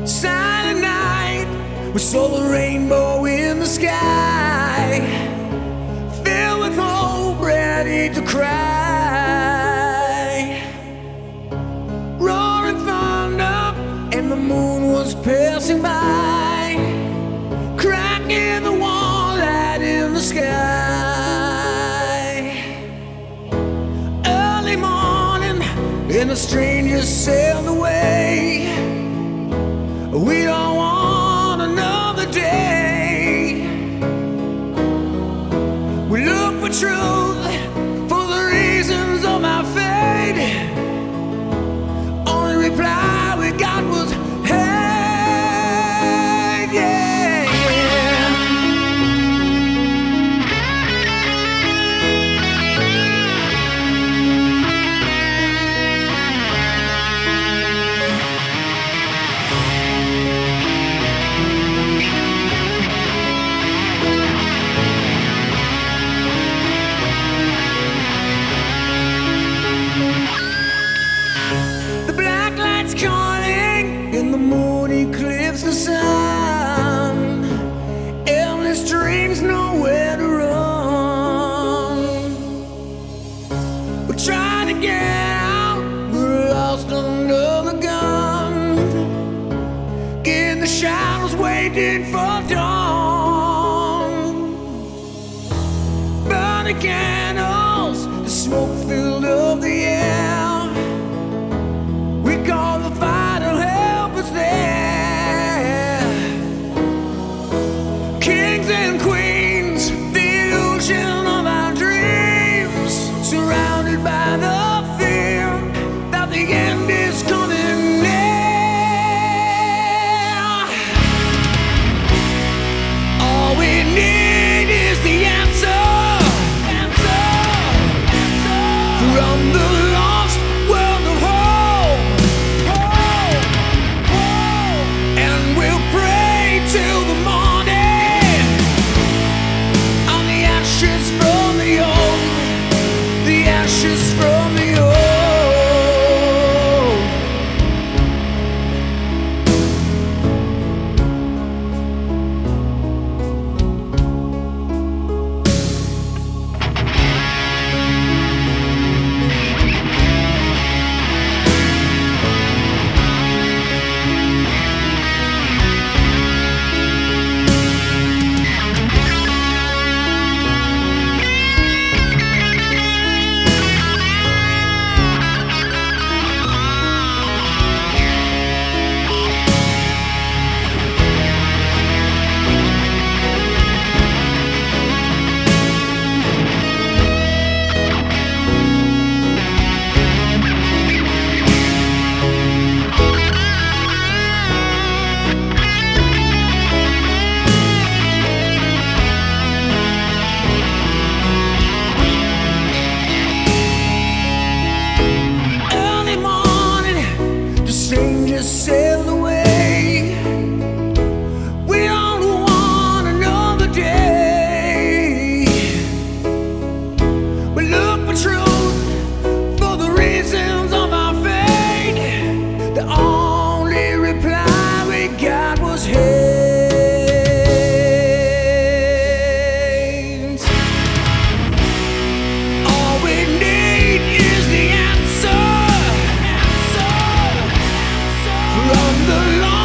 Silent night, we saw the rainbow in the sky, filled with hope, ready to cry. Roaring thunder, and the moon was passing by, cracking the wall, light in the sky. Early morning, and the strangers sailed away. We don't want another day. We look for truth, for the reasons of our fate. Only reply we got was hey, yeah, yeah. Calling in the moon eclipse the sun. Endless dreams, nowhere to run. We're trying to get out, we're lost under the gun. In the shadows, waiting for dawn. Burning candles, the smoke filled up the air. Kings and queens, the illusion of our dreams, surrounded by the fear that the end is coming near. All we need is the answer from the lost world of hope, and we'll pray till the morning. From the old, the ashes from the old. Sail away. We don't want another day. We look for truth, for the reasons of our fate. The only reply we got was hate. All we need is the answer from the Lord.